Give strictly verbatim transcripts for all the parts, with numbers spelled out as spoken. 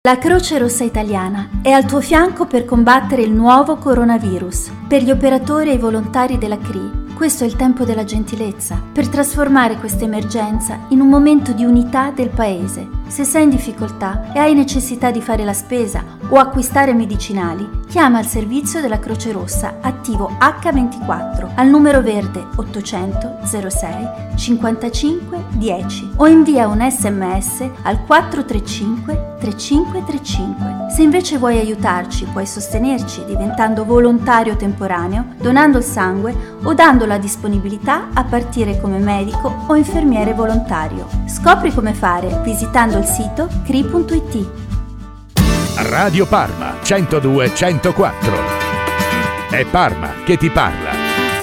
La Croce Rossa Italiana è al tuo fianco per combattere il nuovo coronavirus. Per gli operatori e i volontari della C R I, questo è il tempo della gentilezza, per trasformare questa emergenza in un momento di unità del Paese. Se sei in difficoltà e hai necessità di fare la spesa o acquistare medicinali, chiama il servizio della Croce Rossa attivo acca ventiquattro al numero verde ottocento zero sei cinquantacinque dieci o invia un sms al quattro tre cinque tre cinque tre cinque. Se invece vuoi aiutarci, puoi sostenerci diventando volontario temporaneo, donando il sangue o dando la disponibilità a partire come medico o infermiere volontario. Scopri come fare visitando il sito C R I punto it. Radio Parma centodue centoquattro. È Parma che ti parla.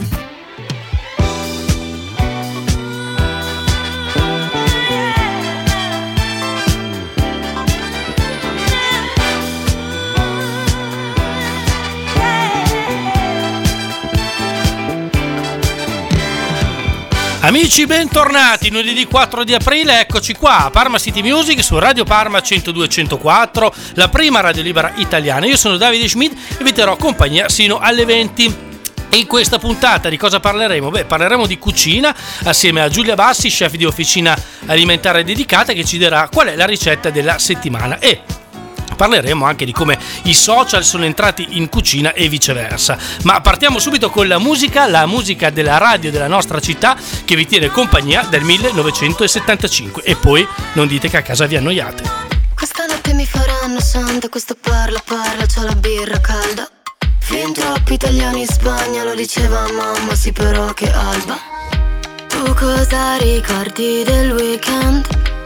Amici, bentornati, lunedì quattro di aprile, eccoci qua a Parma City Music su Radio Parma centodue centoquattro, la prima radio libera italiana. Io sono Davide Schmidt e vi terrò compagnia sino alle venti. E in questa puntata di cosa parleremo? Beh, parleremo di cucina assieme a Giulia Bassi, chef di Officina Alimentare Dedicata, che ci dirà qual è la ricetta della settimana, e parleremo anche di come i social sono entrati in cucina e viceversa. Ma partiamo subito con la musica, la musica della radio della nostra città che vi tiene compagnia dal millenovecentosettantacinque. E poi non dite che a casa vi annoiate. Questa notte mi faranno santa, questo parla parla, c'ho la birra calda. Fin troppi italiani in Spagna, lo diceva mamma, sì però che alba. Tu cosa ricordi del weekend?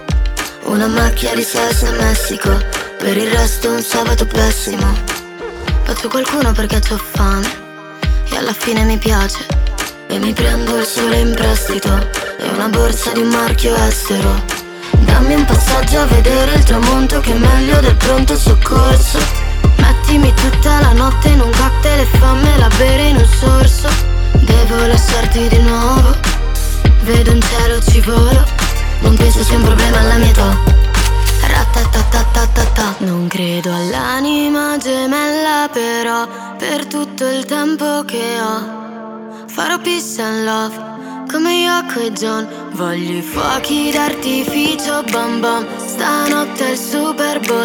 Una macchia di salsa in Messico, per il resto un sabato pessimo. Faccio qualcuno perché c'ho fame e alla fine mi piace, e mi prendo il sole in prestito e una borsa di un marchio estero. Dammi un passaggio a vedere il tramonto che è meglio del pronto soccorso. Mettimi tutta la notte in un cocktail e fammela bere in un sorso. Devo lasciarti di nuovo, vedo in cielo ci volo. Non penso sia un problema alla mia età. Ratatatatata. Non credo all'anima gemella, però per tutto il tempo che ho farò peace and love come Yoko e John. Voglio i fuochi d'artificio, bam bam. Stanotte è il Super Bowl.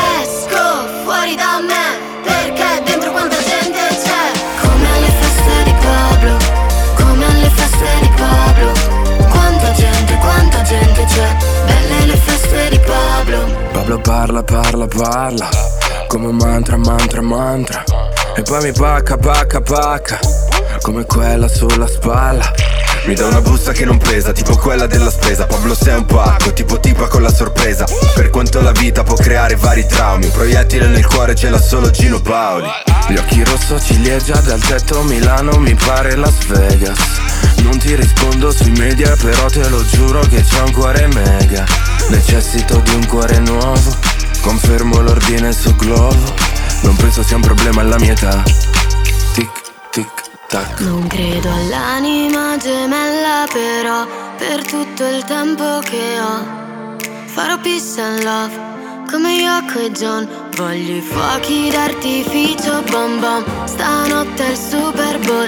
Esco fuori da me perché dentro quanta gente c'è. Come alle feste di Pablo, come alle feste di Pablo. Quanta gente, quanta gente c'è. Belle le feste di Pablo. Pablo parla, parla, parla come un mantra, mantra, mantra. E poi mi pacca, pacca, pacca come quella sulla spalla. Mi dà una busta che non pesa, tipo quella della spesa. Pablo sei un pacco, tipo tipa con la sorpresa. Per quanto la vita può creare vari traumi, un proiettile nel cuore ce l'ha solo Gino Paoli. Gli occhi rosso ciliegia dal tetto Milano, mi pare Las Vegas. Non ti rispondo sui media, però te lo giuro che c'ho un cuore mega. Necessito di un cuore nuovo, confermo l'ordine su Glovo. Non penso sia un problema alla mia età. Tic, tic, tac. Non credo all'anima gemella, però per tutto il tempo che ho farò peace and love come Yoko e John. Voglio i fuochi d'artificio, bam bam. Stanotte è il Super Bowl.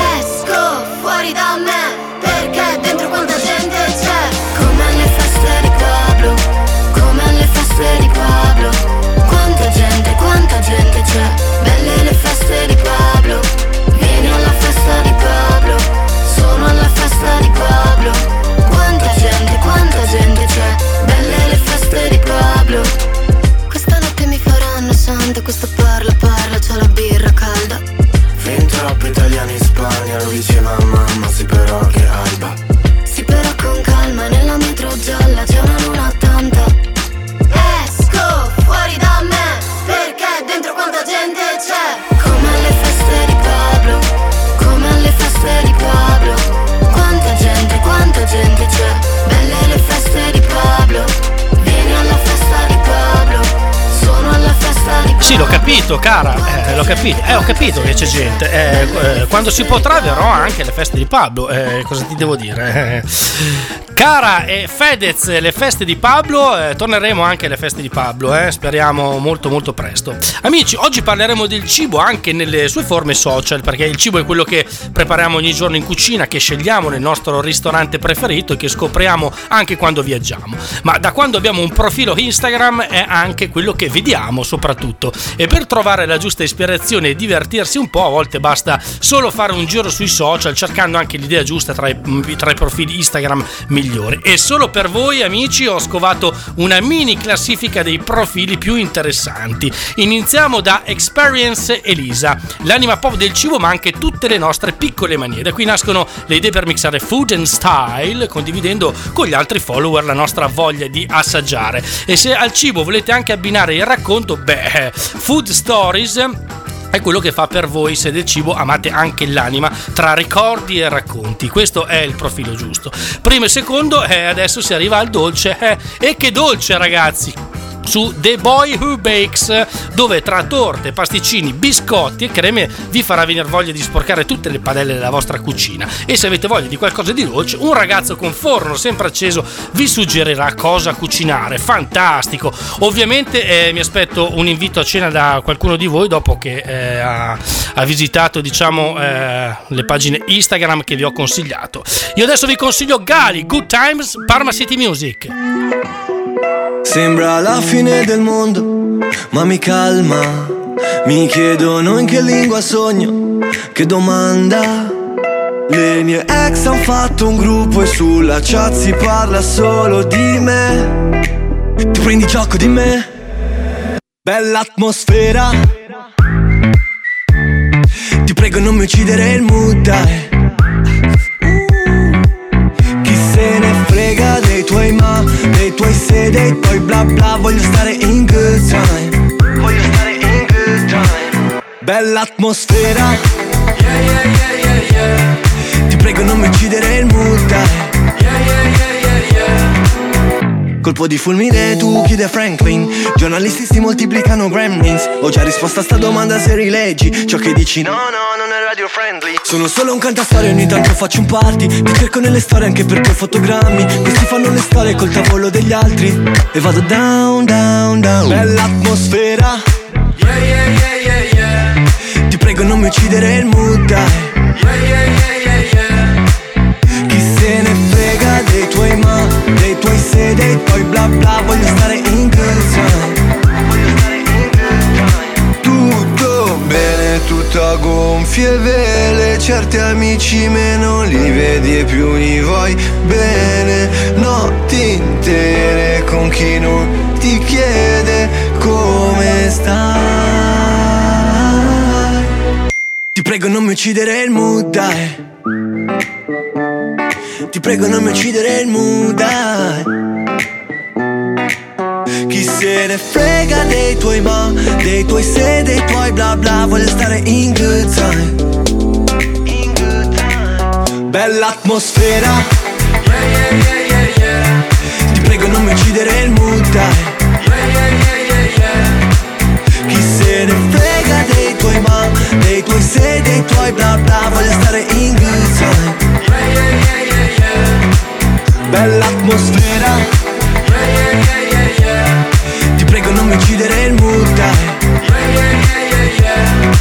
Esco fuori da me perché dentro quanta gente c'è. Come alle feste di Pablo, come alle feste di Pablo. Quanta gente, quanta gente c'è. Belle le feste di Pablo. Vieni alla festa di Pablo, sono alla festa di Pablo. Quanta gente, quanta gente c'è. Belle le feste di Pablo. Questa notte mi faranno santa, questo parla parla, c'ho la birra calda. Fin troppi italiani in Spagna, lo diceva mamma, sì però che alba. Sì però con calma, nella metro gialla c'è una luna tanta. Esco fuori capito, cara, eh, l'ho capito, eh, ho capito che c'è gente. Eh, eh, quando si potrà verrò anche alle feste di Pablo, eh, cosa ti devo dire? Eh. Cara e Fedez, le feste di Pablo, eh, torneremo anche alle feste di Pablo, eh, speriamo molto molto presto. Amici, oggi parleremo del cibo anche nelle sue forme social, perché il cibo è quello che prepariamo ogni giorno in cucina, che scegliamo nel nostro ristorante preferito e che scopriamo anche quando viaggiamo. Ma da quando abbiamo un profilo Instagram è anche quello che vediamo soprattutto. E per trovare la giusta ispirazione e divertirsi un po', a volte basta solo fare un giro sui social, cercando anche l'idea giusta tra i, tra i profili Instagram migliori. E solo per voi, amici, ho scovato una mini classifica dei profili più interessanti. Iniziamo da Experience Elisa, l'anima pop del cibo ma anche tutte le nostre piccole manie. Da qui nascono le idee per mixare food and style, condividendo con gli altri follower la nostra voglia di assaggiare. E se al cibo volete anche abbinare il racconto, beh, Food Stories è quello che fa per voi se del cibo amate anche l'anima, tra ricordi e racconti. Questo è il profilo giusto. Primo e secondo, e eh, adesso si arriva al dolce. Eh, e che dolce, ragazzi! Su The Boy Who Bakes, dove tra torte, pasticcini, biscotti e creme vi farà venire voglia di sporcare tutte le padelle della vostra cucina. E se avete voglia di qualcosa di dolce, un ragazzo con forno sempre acceso vi suggerirà cosa cucinare. Fantastico! Ovviamente eh, mi aspetto un invito a cena da qualcuno di voi dopo che eh, ha, ha visitato, diciamo, eh, le pagine Instagram che vi ho consigliato. Io adesso vi consiglio Gali, Good Times, Parma City Music. Sembra la fine del mondo, ma mi calma. Mi chiedono in che lingua sogno, che domanda. Le mie ex han fatto un gruppo e sulla chat si parla solo di me. Ti prendi gioco di me? Bella atmosfera. Ti prego non mi uccidere il mood, dai. Chi se ne frega dei tuoi ma, dei tuoi se, dei tuoi bla bla. Voglio stare in good time. Voglio stare in good time. Bella atmosfera. Yeah, yeah, yeah, yeah, yeah. Ti prego non mi uccidere il mood, dai. Yeah, yeah, yeah, yeah, yeah. Colpo di fulmine, tu chiede Franklin. Giornalisti si moltiplicano gremlins. Ho già risposto a sta domanda se rileggi ciò che dici. No, no, non è radio friendly. Sono solo un cantastorie, ogni tanto faccio un party. Ti cerco nelle storie anche perché ho fotogrammi. Questi fanno le storie col tavolo degli altri. E vado down, down, down. Bella atmosfera. Yeah, yeah, yeah, yeah, yeah. Ti prego non mi uccidere il mood, dai. Yeah, yeah, yeah, yeah, yeah. Chi se ne frega dei tuoi ma, dei tuoi se, dei tuoi bla bla. Voglio stare in good time. Voglio stare in good time. Tutto bene, tutto a gonfie vele. Certi amici meno li vedi e più li vuoi bene. Notti intere con chi non ti chiede come stai. Ti prego non mi uccidere il mood, dai. Ti prego non mi uccidere il mood, dai. Chi se ne frega dei tuoi ma, dei tuoi se, dei tuoi bla bla. Voglio stare in good time. In good time. Bella atmosfera. Yeah, yeah, yeah, yeah, yeah. Ti prego non mi uccidere il mood, dai. Yeah, yeah, yeah, yeah, yeah. Chi se ne frega dei tuoi ma, dei tuoi se, dei tuoi bla bla. Voglio stare in good time. Yeah, yeah, yeah, yeah, yeah. Bella atmosfera. Yeah, yeah, yeah, yeah, yeah. Ti prego non mi uccidere il mood, dai. Yeah, yeah, yeah, yeah, yeah.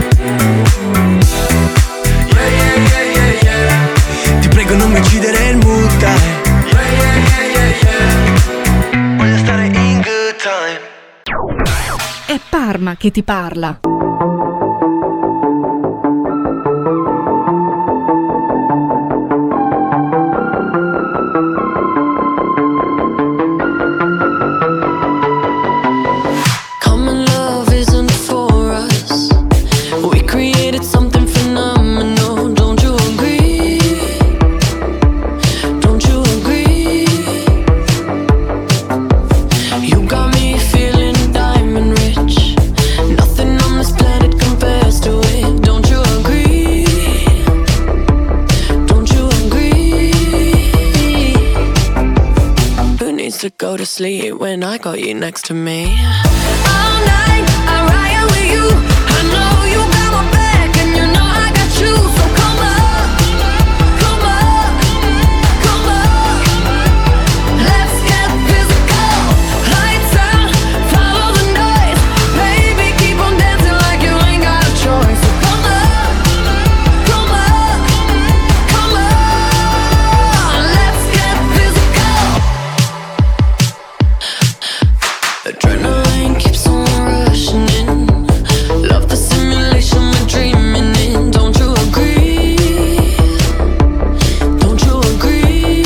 Yeah, yeah, yeah, yeah, yeah. Ti prego non mi uccidere il mood, dai. Yeah, yeah, yeah, yeah, yeah. Voglio stare in good time. È Parma che ti parla. Go to sleep when I got you next to me. All night I ride with mind keeps on rushing in. Love the simulation we're dreaming in. Don't you agree? Don't you agree?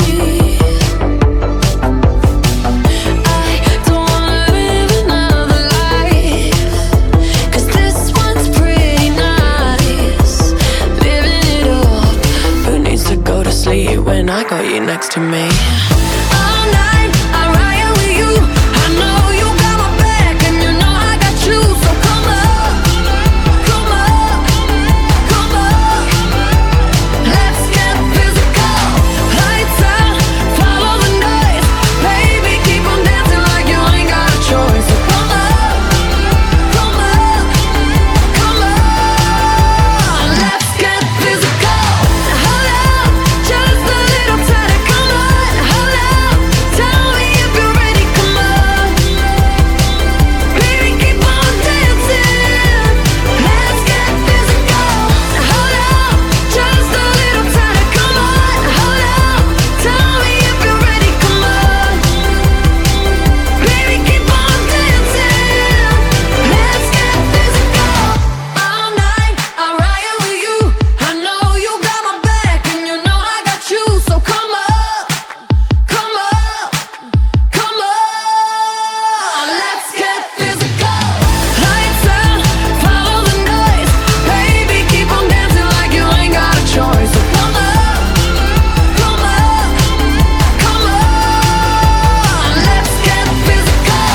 I don't wanna live another life, 'cause this one's pretty nice. Living it up, who needs to go to sleep when I got you next to me? All night I ride with you. I know you got my back and you know I got you. So come up, come up, come up. Let's get physical. Lights out, follow the noise. Baby, keep on dancing like you ain't got a choice. So come up, come up, come on. Let's get physical. Hold up, just a little tighter. Come on, hold up. Tell me if you're ready. Come on, baby, keep on dancing. Let's get physical. Hold up, just a little tighter. Come on, hold up. Tell me if you're ready. Come on, baby, keep on dancing. Let's get physical. All night I ride with you. I know you got my back and you know I got you. So come up, come up, come on. Let's get physical. Lights out, follow the noise. Baby, keep on dancing like you ain't got a choice. So come up, come up, come on. Let's get physical.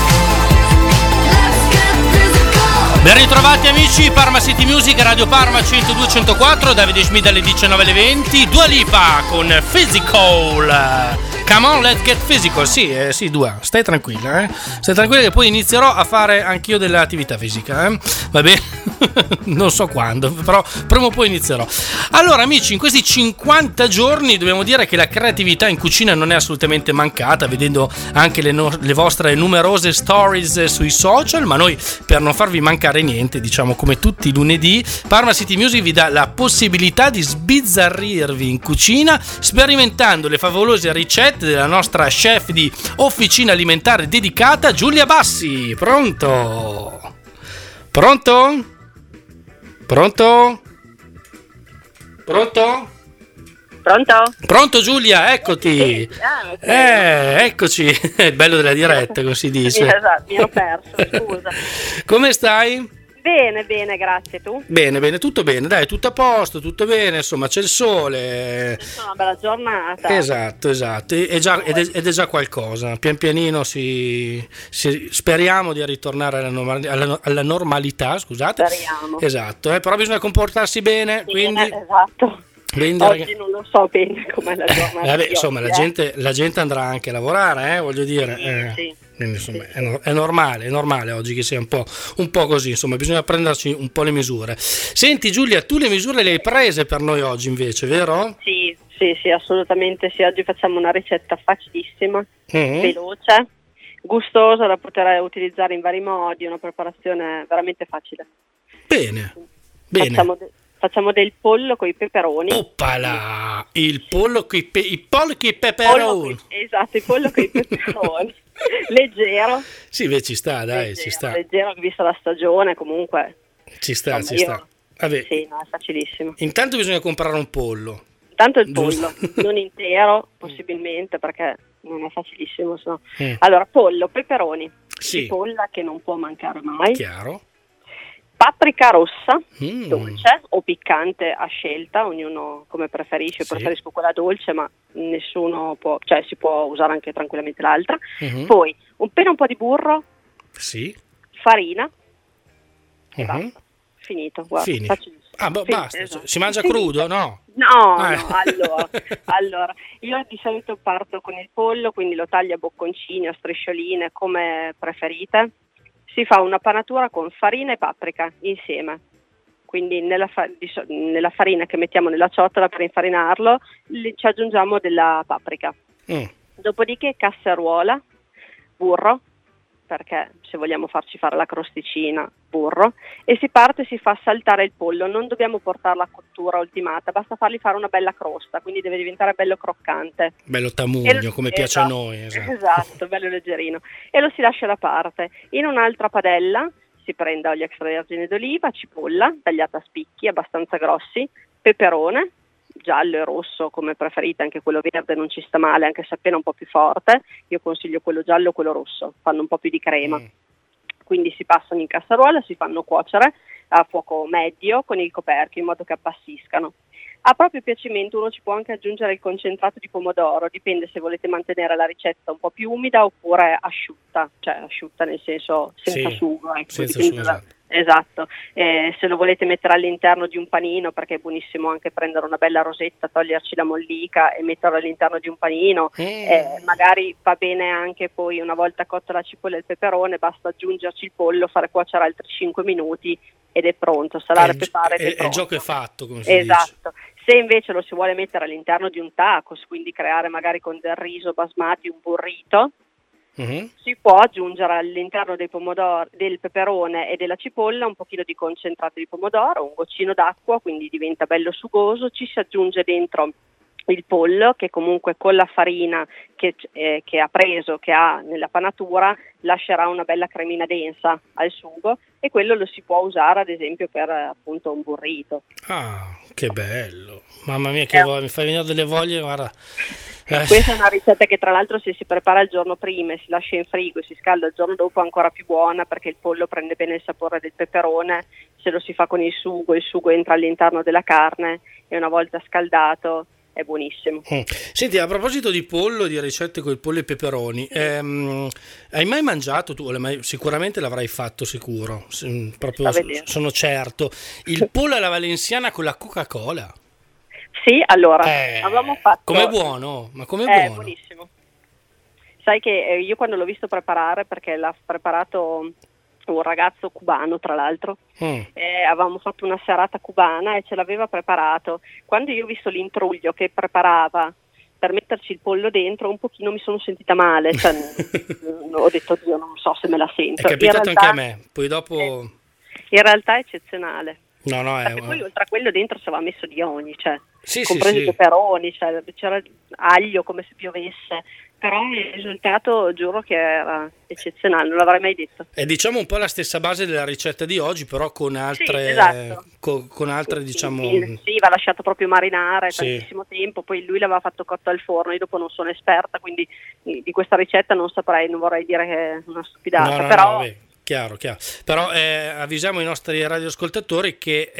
Let's get physical. Ben ritrovati amici, Parma City Music, Radio Parma centodue centoquattro, Davide Schmid alle diciannove alle venti, Dua Lipa con Physical. Come on, let's get physical. Sì, eh, sì, Dua, stai tranquilla, eh. Stai tranquilla che poi inizierò a fare anch'io dell'attività fisica, eh. Va bene? Non so quando, però prima o poi inizierò. Allora amici, in questi cinquanta giorni dobbiamo dire che la creatività in cucina non è assolutamente mancata, vedendo anche le, no- le vostre numerose stories sui social, ma noi, per non farvi mancare niente, diciamo come tutti i lunedì, Parma City Music vi dà la possibilità di sbizzarrirvi in cucina sperimentando le favolose ricette della nostra chef di officina alimentare dedicata, Giulia Bassi. Pronto? Pronto? Pronto? Pronto? Pronto? Pronto Giulia, eccoti. Sì, ah, ok. Eh, eccoci. È il bello della diretta, come si dice. Esatto, mi ero perso, scusa. Come stai? Bene, bene, grazie. Tu? Bene, bene, tutto bene, dai, tutto a posto, tutto bene, insomma, c'è il sole. È una bella giornata. Esatto, esatto, è già, ed, è, ed è già qualcosa. Pian pianino si, si speriamo di ritornare alla, norma, alla, alla normalità, scusate. Speriamo. Esatto, eh, però bisogna comportarsi bene, quindi... Esatto. Quindi, oggi ragazzi, non lo so bene com'è la giornata. vabbè, di insomma, oggi, la, eh. gente, la gente andrà anche a lavorare, eh, voglio dire. Sì, eh. sì. Quindi, insomma, Sì, è, no- è normale, è normale oggi che sia un po', un po' così, insomma, bisogna prenderci un po' le misure. Senti Giulia, tu le misure le hai prese per noi oggi invece, vero? Sì, sì, sì, assolutamente sì. Oggi facciamo una ricetta facilissima, Mm. veloce, gustosa, da poter utilizzare in vari modi, una preparazione veramente facile. Bene, bene. Facciamo, de- facciamo del pollo con i peperoni. Oppala, il pollo coi pe- i pollo coi Pollo peperoni. coi- esatto, il pollo con i peperoni. Leggero. Sì, beh, ci sta, dai, leggero, ci sta. leggero, vista la stagione, comunque. Ci sta, Insomma, ci io- sta. Vabbè, Sì, no, è facilissimo. intanto bisogna comprare un pollo. Tanto il Giusto. pollo, non intero, possibilmente, perché non è facilissimo. So. Mm. Allora, pollo, peperoni, Sì, cipolla che non può mancare mai, chiaro. paprika rossa, Mm. dolce o piccante a scelta, ognuno come preferisce. Sì. Preferisco quella dolce, ma nessuno può, cioè si può usare anche tranquillamente l'altra. Mhm. Poi un appena un po' di burro, Sì. farina e Mhm. basta. Finito, guarda, Fini. facilissimo. Ah, boh, Sì, basta. esatto. Si mangia Finito. crudo, no? No, Ah. no, allora, allora, io di solito parto con il pollo, quindi lo taglio a bocconcini, a striscioline, come preferite. Si fa una panatura con farina e paprika insieme, quindi nella, fa- di so- nella farina che mettiamo nella ciotola per infarinarlo li- ci aggiungiamo della paprika. Mm. Dopodiché casseruola, burro, perché se vogliamo farci fare la crosticina, burro, e si parte e si fa saltare il pollo. Non dobbiamo portarla a cottura ultimata, basta fargli fare una bella crosta, quindi deve diventare bello croccante. Bello tamugno, lo, come esatto, piace a noi. Esatto. esatto, bello leggerino. E lo si lascia da parte. In un'altra padella si prende olio extravergine d'oliva, cipolla tagliata a spicchi abbastanza grossi, peperone, giallo e rosso come preferite, anche quello verde non ci sta male, anche se appena un po' più forte. Io consiglio quello giallo o quello rosso, fanno un po' più di crema. Mm. Quindi si passano in cassaruola, si fanno cuocere a fuoco medio con il coperchio in modo che appassiscano. A proprio piacimento uno ci può anche aggiungere il concentrato di pomodoro, dipende se volete mantenere la ricetta un po' più umida oppure asciutta, cioè asciutta nel senso senza sì, sugo. Ecco, senza sugo da... Esatto, eh, se lo volete mettere all'interno di un panino, perché è buonissimo anche prendere una bella rosetta, toglierci la mollica e metterlo all'interno di un panino, mm. eh, magari va bene anche poi una volta cotta la cipolla e il peperone, basta aggiungerci il pollo, fare cuocere altri cinque minuti ed è pronto, salare e pepare ed è pronto. Il gioco è fatto, come si esatto. dice. Se invece lo si vuole mettere all'interno di un tacos, quindi creare magari con del riso basmati un burrito, mm-hmm. si può aggiungere all'interno dei pomodori, del peperone e della cipolla un pochino di concentrato di pomodoro, un goccino d'acqua, quindi diventa bello sugoso, ci si aggiunge dentro il pollo che comunque con la farina che, eh, che ha preso, che ha nella panatura, lascerà una bella cremina densa al sugo e quello lo si può usare ad esempio per appunto un burrito. Ah, che bello, mamma mia che eh. voglia, mi fai venire delle voglie, guarda. Eh. Questa è una ricetta che tra l'altro se si prepara il giorno prima e si lascia in frigo e si scalda il giorno dopo è ancora più buona, perché il pollo prende bene il sapore del peperone, se lo si fa con il sugo, il sugo entra all'interno della carne e una volta scaldato è buonissimo. Mm. Senti, a proposito di pollo, di ricette con il pollo e i peperoni, ehm, hai mai mangiato tu? Mai, sicuramente l'avrai fatto, sicuro, proprio sono certo, il pollo alla valenziana con la Coca-Cola. Sì, allora, eh, avevamo fatto... Com'è buono? Ma com'è è buono? buonissimo. Sai che io quando l'ho visto preparare, perché l'ha preparato un ragazzo cubano tra l'altro, mm. eh, avevamo fatto una serata cubana e ce l'aveva preparato. Quando io ho visto l'intruglio che preparava per metterci il pollo dentro, un pochino mi sono sentita male, cioè, ho detto Dio, non so se me la sento. È capitato realtà, anche a me, poi dopo... Eh, in realtà è eccezionale. No, no, perché è... poi oltre a quello dentro si aveva messo di ogni, cioè, sì, compreso sì, i sì. peperoni, cioè, c'era aglio come se piovesse, però il risultato giuro che era eccezionale, non l'avrei mai detto. È diciamo un po' la stessa base della ricetta di oggi, però con altre, sì, esatto. co- con altre sì, diciamo... Sì, sì, va lasciato proprio marinare sì. tantissimo tempo, poi lui l'aveva fatto cotto al forno, io dopo non sono esperta, quindi di questa ricetta non saprei, non vorrei dire che è una stupidata, no, no, però... No, vabbè. Chiaro, chiaro. Però eh, avvisiamo i nostri radioascoltatori che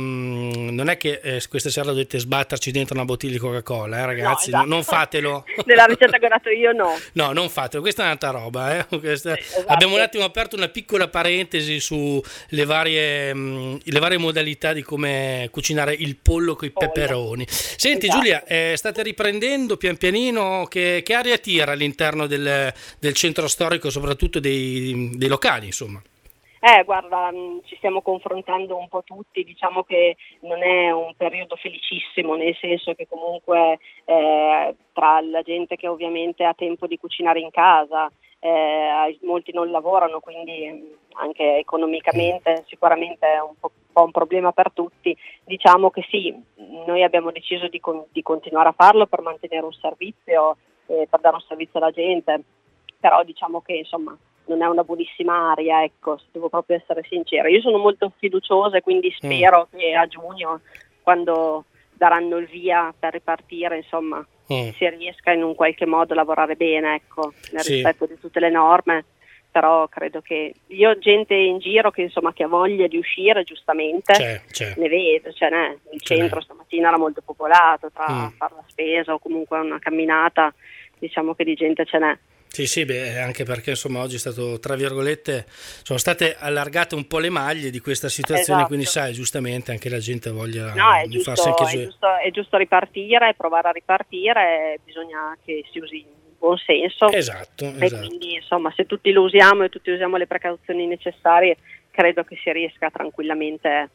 ehm, non è che eh, questa sera dovete sbatterci dentro una bottiglia di Coca-Cola, eh, ragazzi, no, esatto. non fatelo. Nella ricetta che ho dato io no. No, non fatelo, questa è un'altra roba. Eh. Questa... Sì, esatto. Abbiamo un attimo aperto una piccola parentesi sulle varie, mh, le varie modalità di come cucinare il pollo con i peperoni. Senti esatto. Giulia, eh, state riprendendo pian pianino, che, che aria tira all'interno del, del centro storico, soprattutto dei, dei locali? Insomma. Eh, guarda, ci stiamo confrontando un po' tutti, diciamo che non è un periodo felicissimo, nel senso che comunque eh, tra la gente che ovviamente ha tempo di cucinare in casa, eh, molti non lavorano, quindi anche economicamente sicuramente è un po', un po' un problema per tutti. Diciamo che sì, noi abbiamo deciso di, con, di continuare a farlo per mantenere un servizio, eh, per dare un servizio alla gente, però diciamo che insomma non è una buonissima aria, ecco, se devo proprio essere sincera. Io sono molto fiduciosa e quindi spero mm. che a giugno, quando daranno il via per ripartire, insomma, mm. si riesca in un qualche modo a lavorare bene, ecco, nel sì. rispetto di tutte le norme. Però credo che io ho gente in giro che insomma che ha voglia di uscire, giustamente, c'è, c'è. ne vedo, cioè, né, il c'è centro stamattina era molto popolato, tra mm. fare la spesa o comunque una camminata, diciamo che di gente ce n'è. Sì, sì, beh, anche perché insomma oggi è stato, tra virgolette, sono state allargate un po' le maglie di questa situazione, esatto. Quindi sai, giustamente anche la gente voglia no, è di giusto, farsi anche è giusto, è giusto ripartire, provare a ripartire, bisogna che si usi il buon senso. Esatto, e esatto. Quindi insomma se tutti lo usiamo e tutti usiamo le precauzioni necessarie, credo che si riesca tranquillamente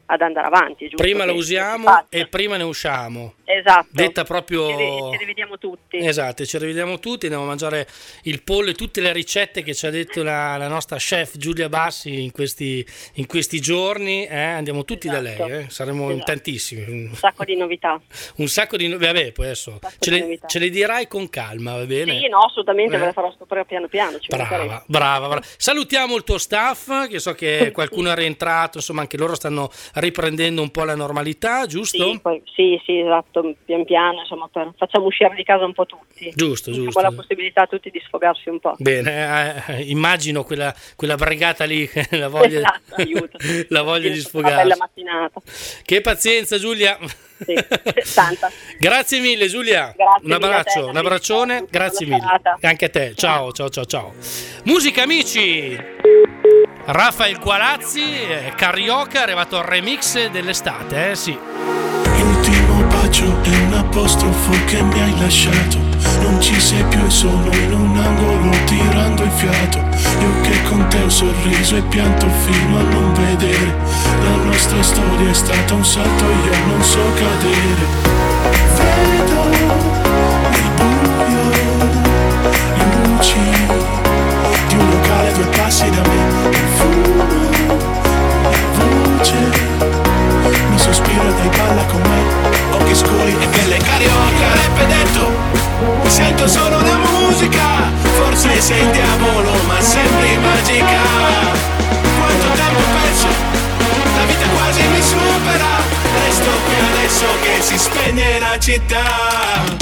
ad andare avanti. È giusto prima che la usiamo e prima ne usciamo. Esatto. Detta proprio. Ci, ci rivediamo tutti. Esatto, ci rivediamo tutti, andiamo a mangiare il pollo e tutte le ricette che ci ha detto la, la nostra chef Giulia Bassi in questi, in questi giorni. Eh? Andiamo tutti esatto. da lei, eh? Saremo esatto. in tantissimi. Un sacco di novità. Un sacco di novità. Vabbè, poi adesso ce le, ce le dirai con calma, va bene? Sì, no, assolutamente, eh? ve le farò scoprire piano piano. Ci brava, brava, brava. Salutiamo il tuo staff, che so che qualcuno è rientrato, insomma anche loro stanno riprendendo un po' la normalità, giusto? Sì, poi, sì, sì, esatto, pian piano, insomma, per, facciamo uscire di casa un po' tutti. Giusto, Diamo giusto. la possibilità a tutti di sfogarsi un po'. Bene, eh, immagino quella, quella brigata lì, la voglia, esatto, aiuto. la voglia di sfogarsi. Una bella mattinata. Che pazienza, Giulia. Sì, tanta. Grazie mille, Giulia. Grazie un abbraccio, te, un abbraccione, grazie mille. Serata. Anche a te. Ciao, ciao, ciao, ciao. Musica, amici. Rafael Gualazzi, eh, Carioca, è arrivato al remix dell'estate, eh sì. L'ultimo bacio è un apostrofo che mi hai lasciato. Non ci sei più e sono in un angolo tirando il fiato. Io che con te ho sorriso e pianto fino a non vedere. La nostra storia è stata un salto, io non so cadere. Vedo nel buio le luci di un locale a due passi da me. Il fumo, la voce mi sospira dai balla con me. Occhi scuri e pelle carioca. Rap detto, sento solo la musica. Forse sei il diavolo ma sembri magica. Quanto tempo ho perso, la vita quasi mi supera. Resto qui adesso che si spegne la città.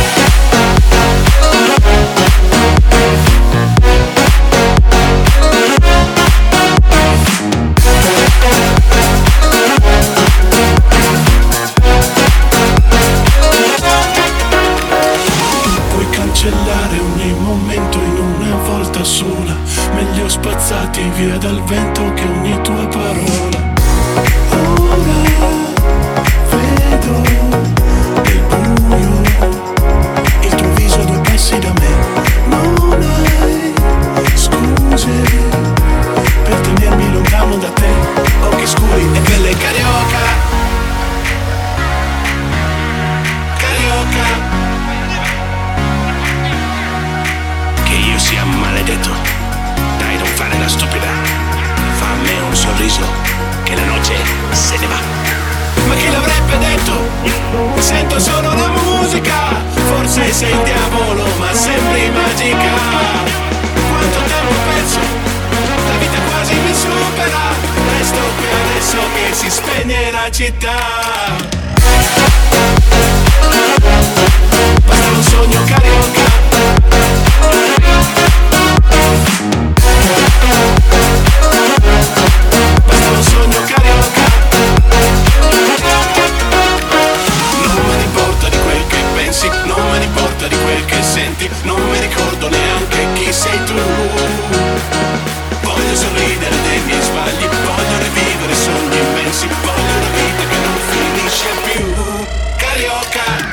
Puoi cancellare ogni momento in una volta sola. Meglio spazzati via dal vento che ogni tua parola. Ora vedo nel buio il tuo viso a due passi da me. Non hai scuse per tenermi lontano da te. Occhi scuri e pelle carioca. Carioca. Che io sia maledetto, dai non fare la stupida. Fammi un sorriso, che la noce se ne va. Ma chi l'avrebbe detto? Sento solo la musica. Forse sei il diavolo ma sembri magica. Quanto tempo ho perso, la vita quasi mi supera. Resto qui adesso che si spegne la città. Basta un sogno carioca. Basta un sogno carioca. Non me ne importa di quel che pensi, non me ne importa di quel che senti. Non mi ricordo neanche chi sei tu. Voglio sorridere dei miei sbagli, voglio rivivere sogni immensi. Voglio una vita che non finisce più. Carioca.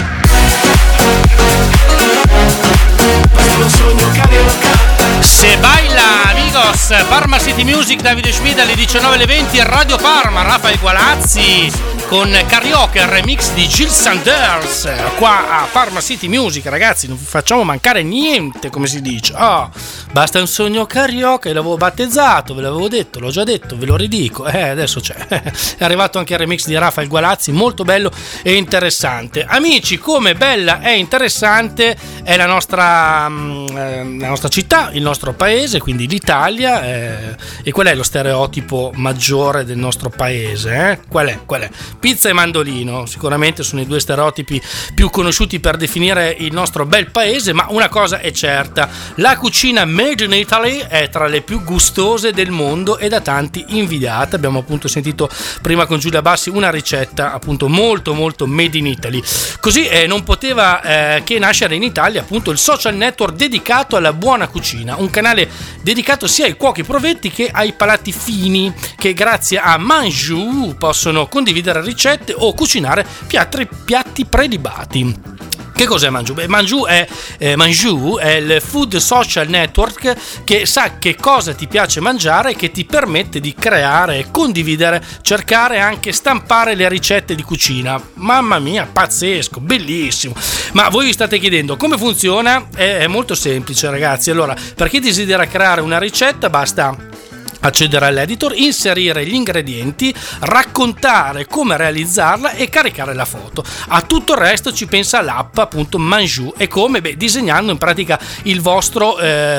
Basta un sogno carioca. Se baila, amigos, Parma City Music, Davide Schmid alle diciannove e venti, Radio Parma, Rafael Gualazzi con Carioca, il remix di Jill Sanders, qua a Parma City Music, ragazzi, non vi facciamo mancare niente, come si dice. Oh, basta un sogno Carioca, l'avevo battezzato, ve l'avevo detto, l'ho già detto, ve lo ridico, eh, adesso c'è, è arrivato anche il remix di Rafael Gualazzi, molto bello e interessante. Amici, come bella e interessante è la nostra, la nostra città, il nostro paese, quindi l'Italia, eh, e qual è lo stereotipo maggiore del nostro paese? Eh? Qual è? Qual è? Pizza e mandolino, sicuramente sono i due stereotipi più conosciuti per definire il nostro bel paese, ma una cosa è certa, la cucina made in Italy è tra le più gustose del mondo e da tanti invidiata. Abbiamo appunto sentito prima con Giulia Bassi una ricetta appunto molto molto made in Italy. Così eh, non poteva eh, che nascere in Italia appunto il social network dedicato alla buona cucina, un canale dedicato sia ai cuochi provetti che ai palati fini, che grazie a Mangiù possono condividere ricette o cucinare piatti, piatti prelibati. Che cos'è Mangiù? Beh, Mangiù è, eh, Mangiù è il food social network che sa che cosa ti piace mangiare e che ti permette di creare, condividere, cercare anche stampare le ricette di cucina. Mamma mia, pazzesco, bellissimo. Ma voi vi state chiedendo come funziona? È, è molto semplice, ragazzi. Allora, per chi desidera creare una ricetta basta accedere all'editor, inserire gli ingredienti, raccontare come realizzarla e caricare la foto. A tutto il resto ci pensa l'app appunto Mangiù. E come? Beh, disegnando in pratica il vostro eh,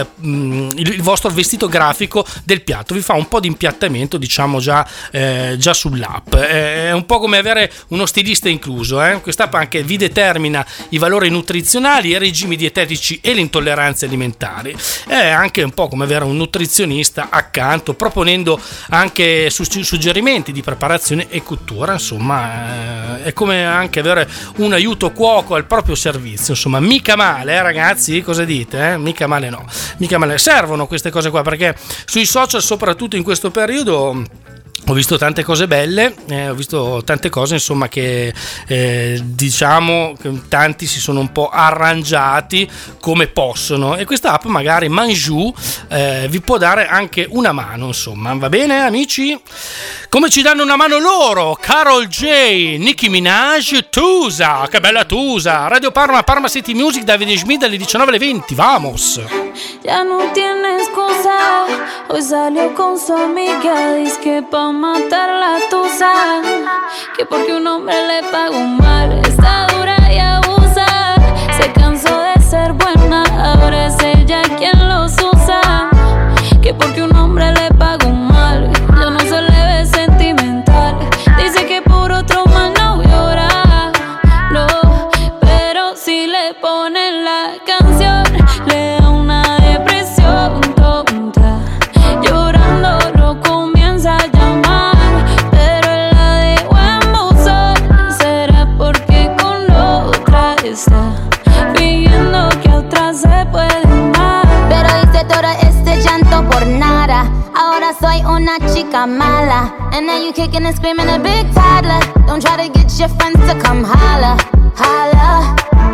il vostro vestito grafico del piatto. Vi fa un po' di impiattamento, diciamo già eh, già sull'app. È un po' come avere uno stilista incluso, eh? Quest'app anche vi determina i valori nutrizionali, i regimi dietetici e le intolleranze alimentari. È anche un po' come avere un nutrizionista accanto, proponendo anche suggerimenti di preparazione e cottura. Insomma, è come anche avere un aiuto cuoco al proprio servizio. Insomma, mica male, eh, ragazzi? Cosa dite? Eh? Mica male, no. Mica male. Servono queste cose qua, perché sui social, soprattutto in questo periodo, ho visto tante cose belle, eh, ho visto tante cose insomma che eh, diciamo che tanti si sono un po' arrangiati come possono, e questa app magari Mangiù eh, vi può dare anche una mano, insomma. Va bene amici? Come ci danno una mano loro? Karol J, Nicki Minaj, Tusa, che bella Tusa. Radio Parma, Parma City Music, Davide Schmid alle diciannove e venti, vamos. Ya no tiene excusa, hoy salió con su amiga, dice que pa' matar la tusa, que porque un hombre le pagó mal, está dura y abusa, se cansó de ser buena, ahora es ella quien los usa, que porque un hombre le pagó mal, ya no se le ve sentimental, dice que por otro más no llora, no, pero si le ponen la canción, le da una depresión tonta, llorando lo comienza a llamar, pero él la dejó en buzón, será porque con la otra está, fingiendo que a otra se puede amar. Pero hice todo este llanto por nada, ahora soy una chica mala, and now you kicking and screaming a big toddler, don't try to get your friends to come holla, holla.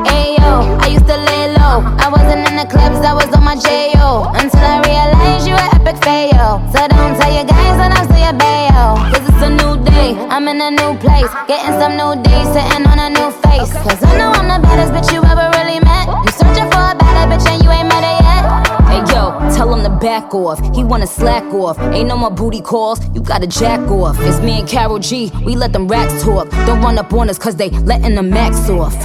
Ayo, I used to lay low, I wasn't in the clubs, I was on my J O, until I realized you were epic fail. So don't tell your guys when I'm still your bayo, cause it's a new day, I'm in a new place, getting some new days, sitting on a new face, cause I know I'm the baddest bitch you ever really met, you searching for a better bitch and you ain't met her yet. Hey yo, tell him to back off, he wanna slack off, ain't no more booty calls, you gotta jack off. It's me and Karol G, we let them racks talk, don't run up on us cause they letting the max off.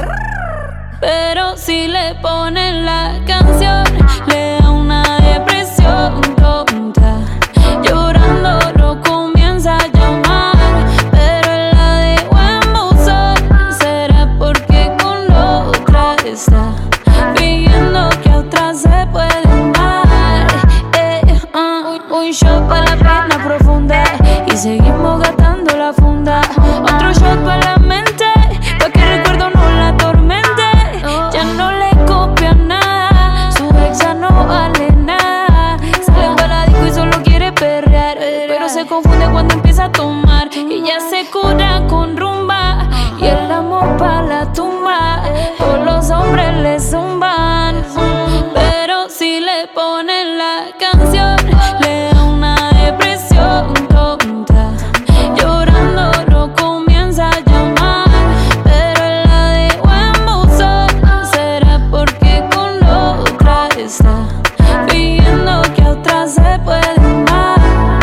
Pero si le ponen la canción, le da una depresión tonta, llorando lo comienza a llamar, pero él la dejó en buzón, será porque con la otra está, fingiendo que a otra se puede amar. Eh, uh, un shot para la pena profunda y seguimos gastando la funda, otro shot para la mente, pa' que el recuerdo no la atormente. Ya no le copia nada, su ex ya no vale nada, sale para disco y solo quiere perrear, pero se confunde cuando empieza a tomar, y ya se cura con rumba, y el amor pa' la tumba, todos los hombres le zumban, pero si le ponen la canción, le da una depresión tonta, llorando lo comienza a llamar, pero él la dejó en buzón, será porque con la otra está, fingiendo que a otra se puede amar.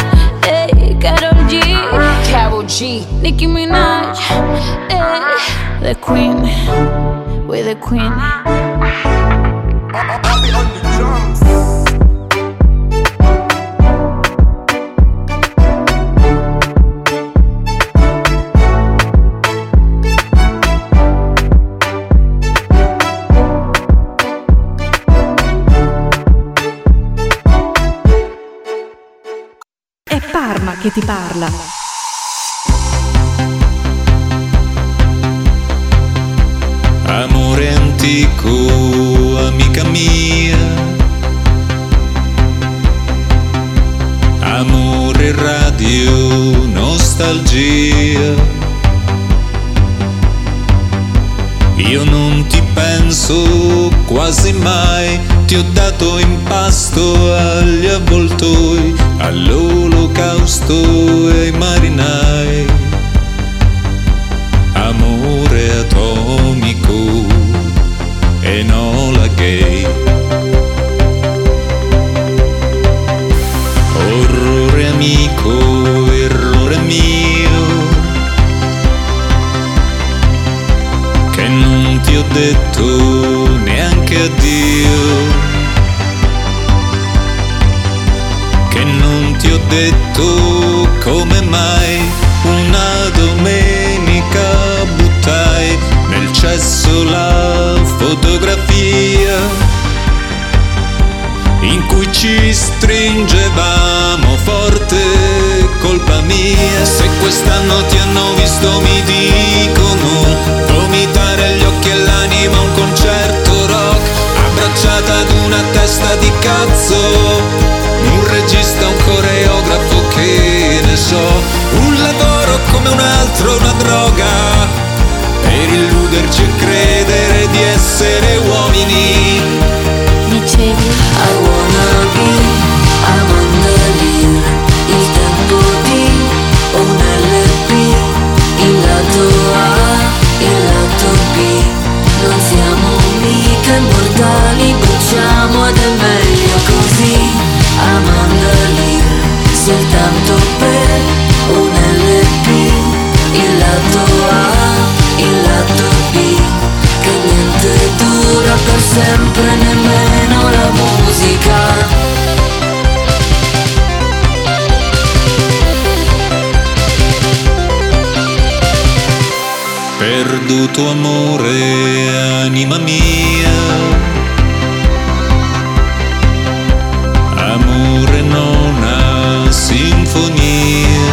Hey, Karol G, Karol G, Nicki Minaj, hey, the queen, we're the queen. È Parma che ti parla. Amore antico, amica mia, amore radio, nostalgia. Io non ti penso penso quasi mai, ti ho dato in pasto agli avvoltoi, all'olocausto e ai marinai. Amore atomico e Enola Gay. Orrore amico, errore mio, che non ti ho detto neanche addio, che non ti ho detto come mai una domenica buttai nel cesso la fotografia in cui ci stringevamo forte, colpa mia. Se quest'anno ti hanno visto mi dicono vomitare agli occhi e l'anima a un concerto rock, abbracciata ad una testa di cazzo, un regista, un coreografo, che ne so, un lavoro come un altro, una droga, per illuderci e credere di essere uomini. Dicevi I wanna be Amanda Lear, il tempo di un L P, il lato A, il lato B, non siamo mica immortali, bruciamo ed è meglio così. Amanda Lear, soltanto per un L P, il lato A, il lato B, che niente dura per sempre, nemmeno la musica. Perduto amore, anima mia, amore nona sinfonia.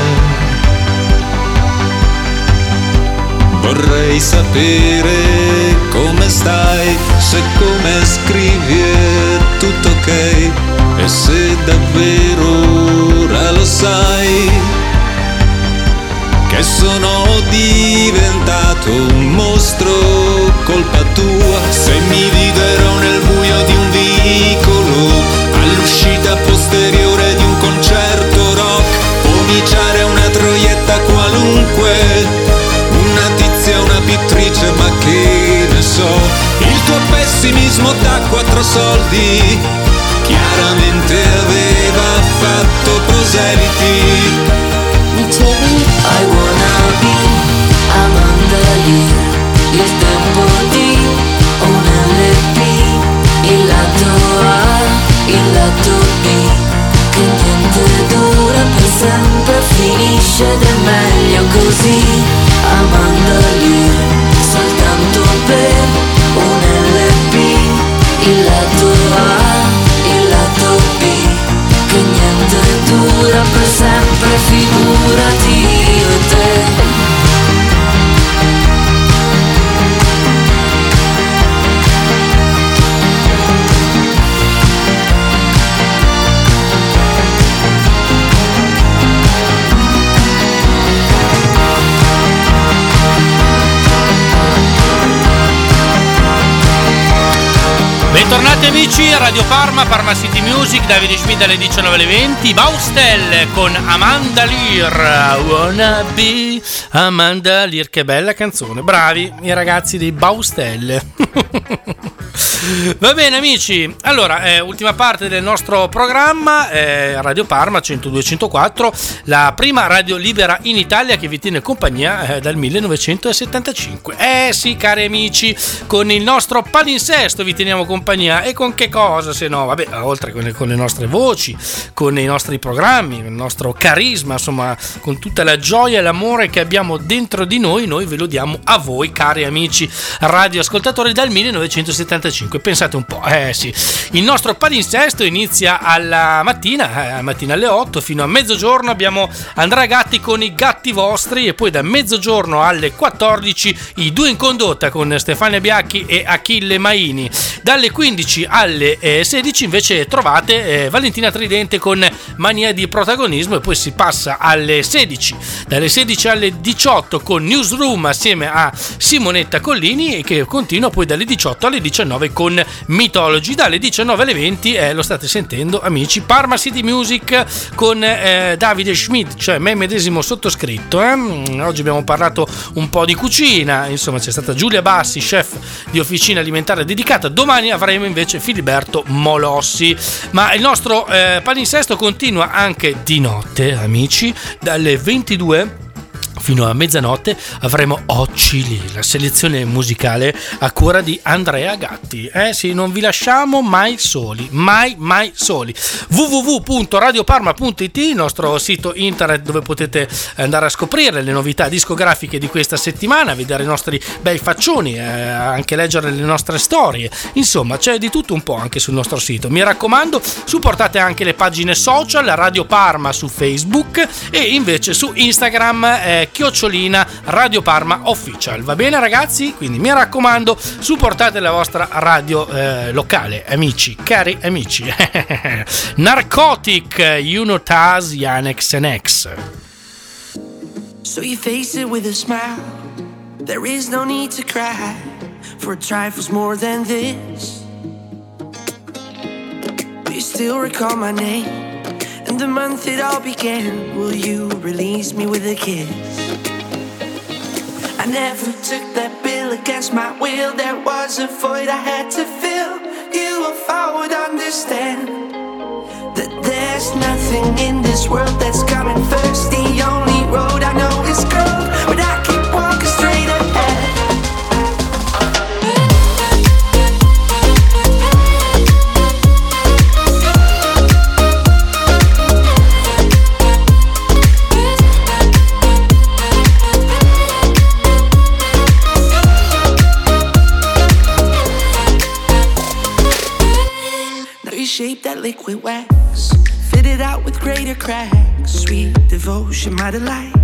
Vorrei sapere come stai, se come scrivi è tutto ok, e se davvero ora lo sai che sono diventato un mostro, colpa tua. Se mi vivrò nel buio di un vicolo, all'uscita posteriore di un concerto rock, pomiciare una troietta qualunque, una tizia, una pittrice, ma che ne so, il tuo pessimismo da quattro soldi chiaramente aveva fatto proseliti. Dicevi I wanna be Amanda Lear, il tempo di un L P, il lato A, il lato B, che niente dura per sempre, finisce ed è meglio così. Amanda Lear, soltanto per un L P, il lato A, il lato B, che niente dura per sempre, figurati io e te. Bentornati amici a Radio Parma, Parma City Music, Davide Schmid alle diciannove alle venti, Baustelle con Amanda Lear, Wanna Be Amanda Lear, che bella canzone, bravi i ragazzi dei Baustelle. Va bene amici, allora eh, ultima parte del nostro programma, eh, Radio Parma centodue centoquattro, la prima radio libera in Italia che vi tiene compagnia eh, dal millenovecentosettantacinque. Eh sì cari amici, con il nostro palinsesto vi teniamo compagnia, e con che cosa se no, vabbè, oltre con le, con le nostre voci, con i nostri programmi, il nostro carisma, insomma con tutta la gioia e l'amore che abbiamo dentro di noi, noi ve lo diamo a voi cari amici radioascoltatori dal millenovecentosettantacinque. Pensate un po', eh sì, il nostro palinsesto inizia alla mattina, eh, mattina alle otto fino a mezzogiorno abbiamo Andrea Gatti con i Gatti Vostri, e poi da mezzogiorno alle quattordici i due in condotta con Stefania Biacchi e Achille Maini. Dalle quindici alle sedici invece trovate eh, Valentina Tridente con Mania di protagonismo, e poi si passa alle sedici, dalle sedici alle diciotto con Newsroom assieme a Simonetta Collini, e che continua poi dalle diciotto alle diciannove con Mythology. Dalle diciannove alle venti eh, lo state sentendo, amici, Parma City Music con eh, Davide Schmidt, cioè me medesimo sottoscritto. eh? Oggi abbiamo parlato un po' di cucina, insomma c'è stata Giulia Bassi, chef di Officina Alimentare Dedicata. Domani avremo invece Filiberto Molossi, ma il nostro eh, palinsesto continua anche di notte, amici, dalle ventidue fino a mezzanotte avremo Occi Lì, la selezione musicale a cura di Andrea Gatti. Eh sì, non vi lasciamo mai soli, mai mai soli. w w w punto radio parma punto i t, il nostro sito internet dove potete andare a scoprire le novità discografiche di questa settimana, vedere i nostri bei faccioni, eh, anche leggere le nostre storie. Insomma, c'è di tutto un po' anche sul nostro sito. Mi raccomando, supportate anche le pagine social, Radio Parma su Facebook e invece su Instagram eh, chiocciolina Radio Parma Official. Va bene ragazzi? Quindi mi raccomando, supportate la vostra radio eh, locale, amici, cari amici. Narcotic, Unotaz, Yannick N X. So you face it with a smile. There is no need to cry for trifles more than this. Do you still recall my name and the month it all began? Will you release me with a kiss? I never took that bill against my will. There was a void I had to fill. You, if I would understand that there's nothing in this world that's coming first. The only road I know is curved, but I keep walking straight ahead. Shape that liquid wax, fit it out with greater cracks. Sweet devotion, my delight.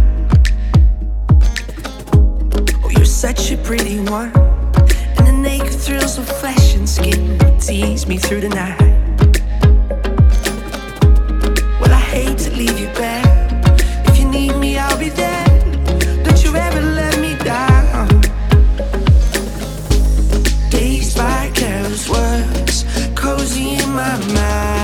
Oh, you're such a pretty one, and the naked thrills of flesh and skin tease me through the night. Well, I hate to leave you back. If you need me, I'll be there. Don't you ever let me down. Dazed by careless words, cozy in my mind.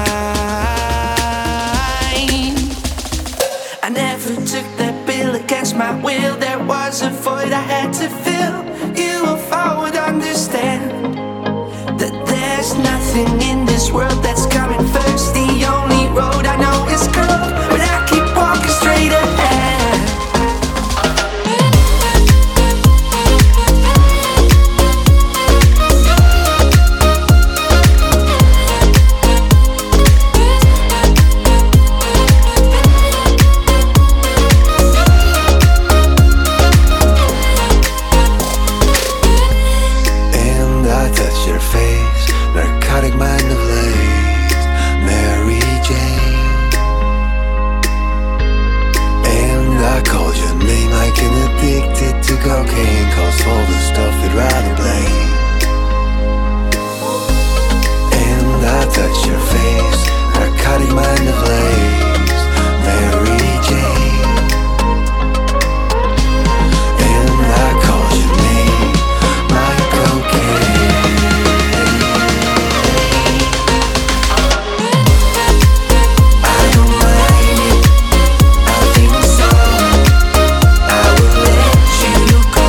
I never took that bill against my will. There was a void I had to fill. You, if I would understand that there's nothing in this world that's coming first. The only road I know is curved, but I keep walking straight ahead. Cocaine calls for the stuff I'd rather blame. And I touch your face, narcotic mind ablaze, Mary Jane. And I called your name, my cocaine. I don't mind it, I think so. I will let you go.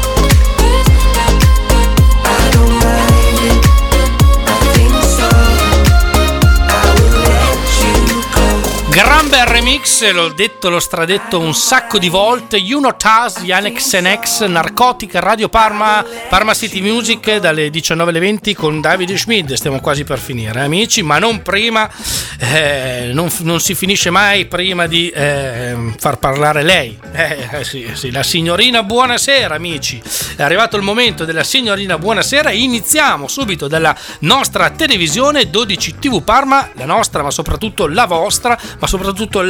I don't mind it, I think so. I will let you go. Gran bel remix, l'ho detto, l'ho stradetto un sacco di volte. Unotaz, Yannick N X, Narcotic, Radio Parma, Parma City Music dalle diciannove alle venti con Davide Schmidt. Stiamo quasi per finire, amici, ma non prima, eh, non, non si finisce mai prima di eh, far parlare lei. Eh, sì, sì, la signorina Buonasera, amici. È arrivato il momento della signorina Buonasera. Iniziamo subito dalla nostra televisione, dodici tivù Parma, la nostra, ma soprattutto la vostra, ma soprattutto la televisione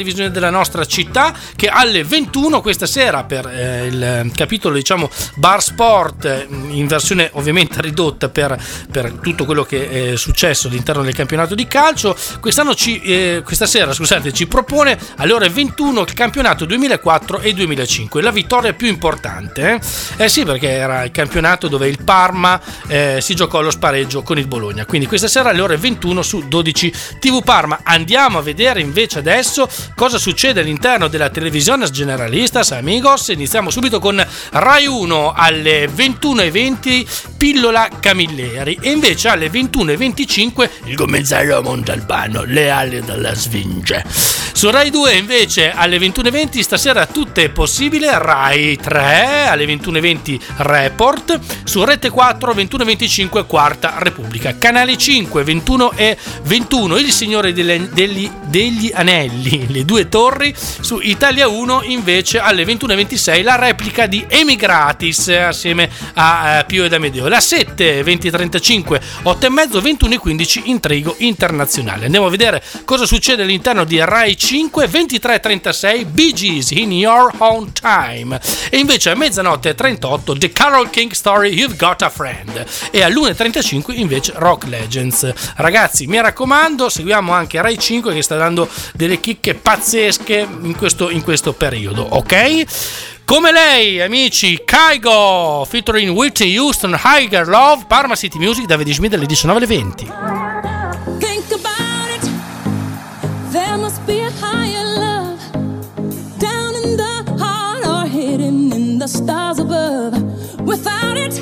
televisione della nostra città, che alle ventuno questa sera per eh, il capitolo diciamo Bar Sport in versione ovviamente ridotta per, per tutto quello che è successo all'interno del campionato di calcio, quest'anno ci, eh, questa sera scusate ci propone alle ore ventuno il campionato duemilaquattro e duemilacinque, la vittoria più importante eh, eh sì, perché era il campionato dove il Parma eh, si giocò allo spareggio con il Bologna, quindi questa sera alle ore ventuno su dodici tivù Parma. Andiamo a vedere invece adesso cosa succede all'interno della televisione generalistas amigos. Iniziamo subito con Rai uno alle ventuno e venti Pillola Camilleri, e invece alle ventuno e venticinque il commissario Montalbano, le ali della Sfinge. Su Rai due invece alle ventuno e venti stasera tutto è possibile, Rai tre alle ventuno e venti Report, su Rete quattro ventuno e venticinque Quarta Repubblica, Canale cinque ventuno e ventuno Il Signore delle, degli, degli Anelli, le due torri, su Italia uno invece alle ventuno e ventisei la replica di Emigratis assieme a uh, Pio ed Amedeo, la sette venti e trentacinque otto e mezzo ventuno e quindici Intrigo Internazionale. Andiamo a vedere cosa succede all'interno di Rai cinque ventitré e trentasei Bee Gees In Your Own Time, e invece a mezzanotte e trentotto The Carole King Story You've Got a Friend, e all'una e trentacinque invece Rock Legends. Ragazzi, mi raccomando, seguiamo anche Rai cinque che sta dando delle chicche pazzesche in questo, in questo periodo, ok? Come lei, amici, Kygo featuring Whitney Houston, Higher Love, Parma City Music, Davide Schmidt dalle diciannove alle venti. Think about it, there must be a higher love down in the heart or hidden in the stars above. Without it,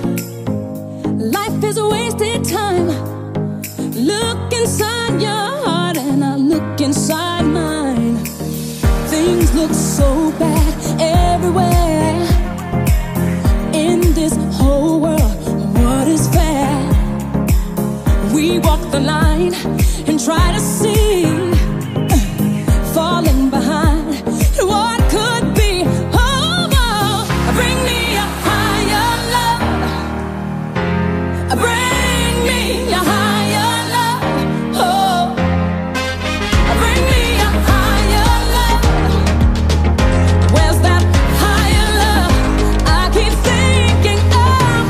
life is a wasted time. Look inside your heart and I look inside mine. Things look so bad everywhere in this whole world. What is fair? We walk the line and try to see, falling behind what could be. Oh, oh, bring me a higher love. Bring me a higher love. Oh, bring me a higher love. Where's that higher love? I keep thinking of.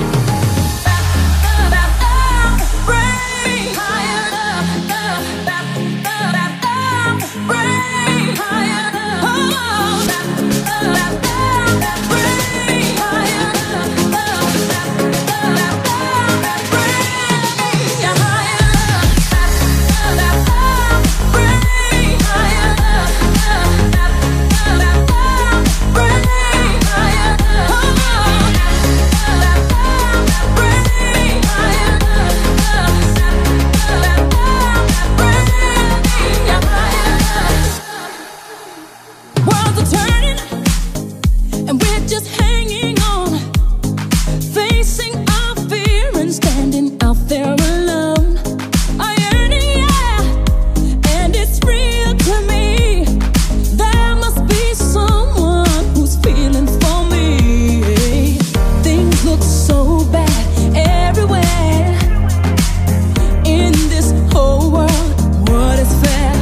Bring me higher love. Bring me higher love. Oh, bring me higher love. Bring me higher love. Worlds are turning, and we're just hanging on, facing our fear and standing out there alone. I yearn, yeah, and it's real to me. There must be someone who's feeling for me. Things look so bad everywhere in this whole world. What is fair?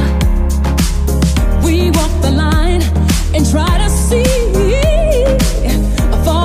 We walk the line and try to see, fall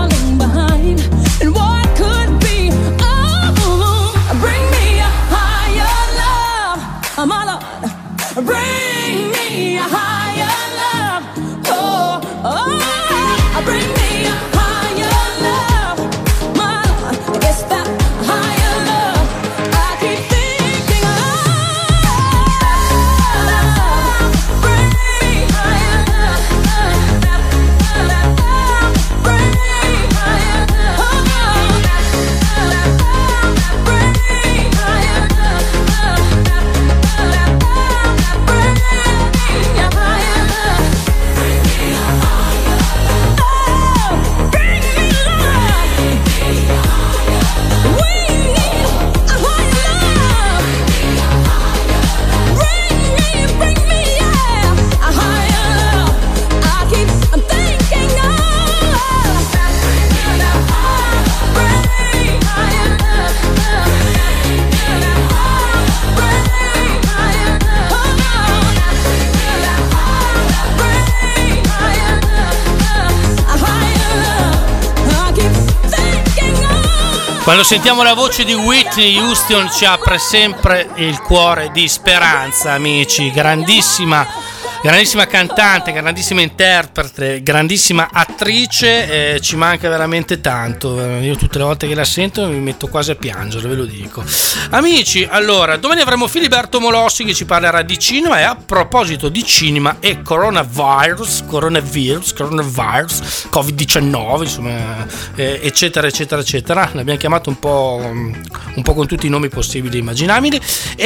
Quando sentiamo la voce di Whitney Houston ci apre sempre il cuore di speranza, amici. Grandissima, grandissima cantante, grandissima interprete, grandissima attrice, eh, ci manca veramente tanto. Io tutte le volte che la sento mi metto quasi a piangere, ve lo dico. Amici, allora, domani avremo Filiberto Molossi che ci parlerà di cinema, e a proposito di cinema e coronavirus, coronavirus, coronavirus, covid diciannove, insomma, eh, eccetera, eccetera, eccetera. L'abbiamo chiamato un po', un po' con tutti i nomi possibili e immaginabili,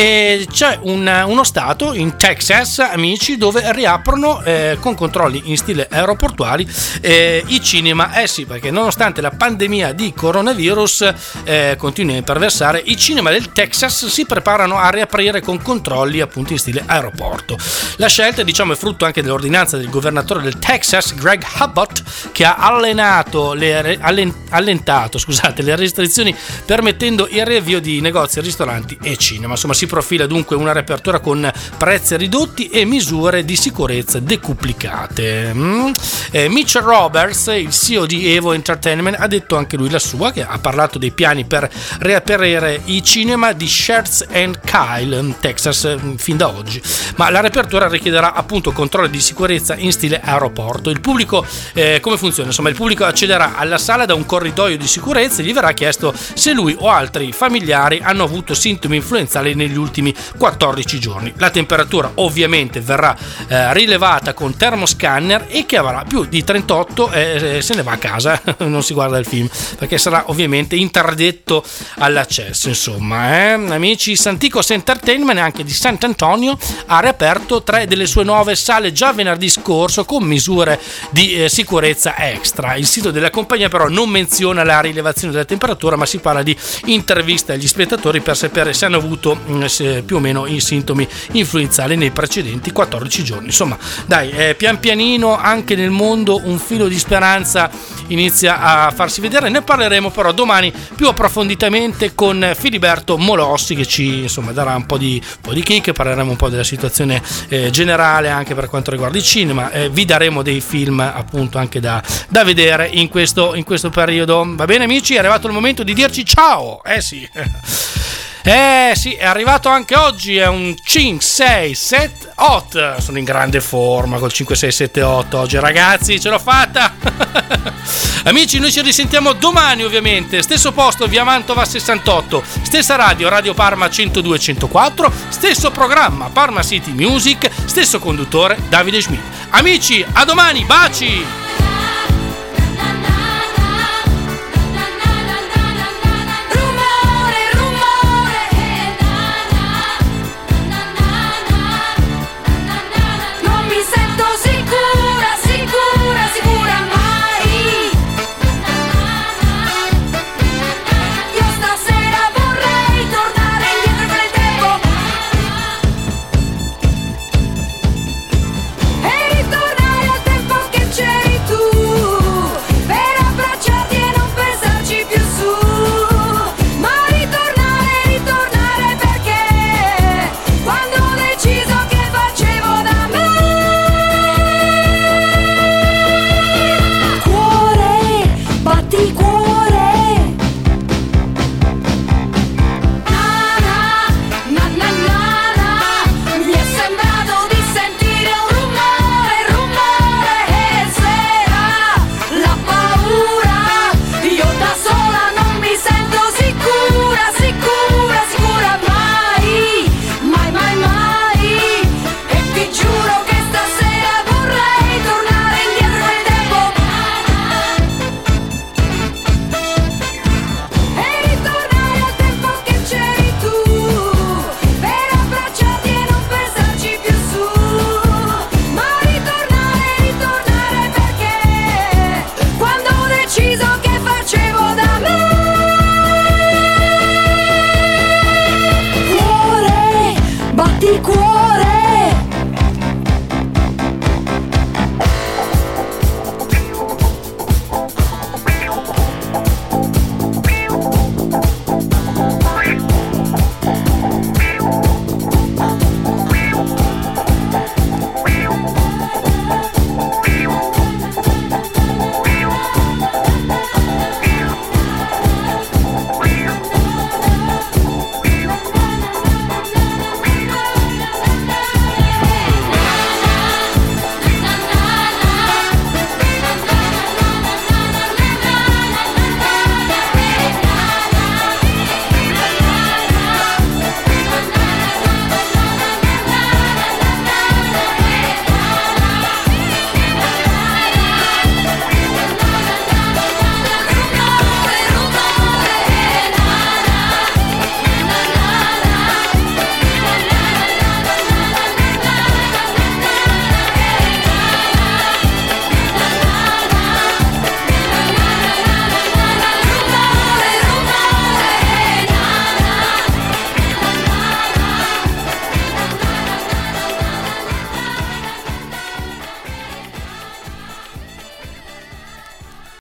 e c'è un, uno stato in Texas, amici, dove riaprono eh, con controlli in stile aeroportuali eh, i cinema. Eh sì, perché nonostante la pandemia di coronavirus eh, continui a imperversare, i cinema del Texas si preparano a riaprire con controlli appunto in stile aeroporto. La scelta, diciamo, è frutto anche dell'ordinanza del governatore del Texas, Greg Abbott, che ha allenato le, allen, allentato scusate, le restrizioni permettendo il riavvio di negozi, ristoranti e cinema. Insomma, si profila dunque una riapertura con prezzi ridotti e misure di sicurezza decuplicate. Mm. Eh, Mitch Roberts, il C E O di Evo Entertainment, ha detto anche lui la sua, che ha parlato dei piani per riaprire i cinema di Schertz and Kyle, Texas, fin da oggi. Ma la riapertura richiederà appunto controlli di sicurezza in stile aeroporto. Il pubblico, eh, come funziona? Insomma, il pubblico accederà alla sala da un corridoio di sicurezza e gli verrà chiesto se lui o altri familiari hanno avuto sintomi influenzali negli ultimi quattordici giorni. La temperatura ovviamente verrà eh, rilevata con termoscanner, e chi avrà più di trentotto eh, se ne va a casa, non si guarda il film, perché sarà ovviamente interdetto all'accesso. Insomma, eh? Amici, Santikos Entertainment, anche di Sant'Antonio, ha riaperto tre delle sue nuove sale già venerdì scorso con misure di eh, sicurezza extra. Il sito della compagnia però non menziona la rilevazione della temperatura, ma si parla di interviste agli spettatori per sapere se hanno avuto se più o meno i sintomi influenzali nei precedenti quattordici giorni. Insomma, dai, eh, pian pianino anche nel mondo un filo di speranza inizia a farsi vedere. Ne parleremo però domani più approfonditamente con Filiberto Molossi, che ci insomma darà un po' di, un po' di kick. Parleremo un po' della situazione eh, generale anche per quanto riguarda il cinema, eh, vi daremo dei film appunto anche da, da vedere in questo, in questo periodo. Va bene, amici? È arrivato il momento di dirci ciao. Eh sì, eh sì, è arrivato anche oggi. È un cinque sei sette otto. Sono in grande forma col cinque sei sette otto oggi, ragazzi, ce l'ho fatta. Amici, noi ci risentiamo domani, ovviamente, stesso posto, via Mantova sessantotto, stessa radio, Radio Parma centodue e centoquattro, stesso programma, Parma City Music, stesso conduttore, Davide Schmidt. Amici, a domani, baci.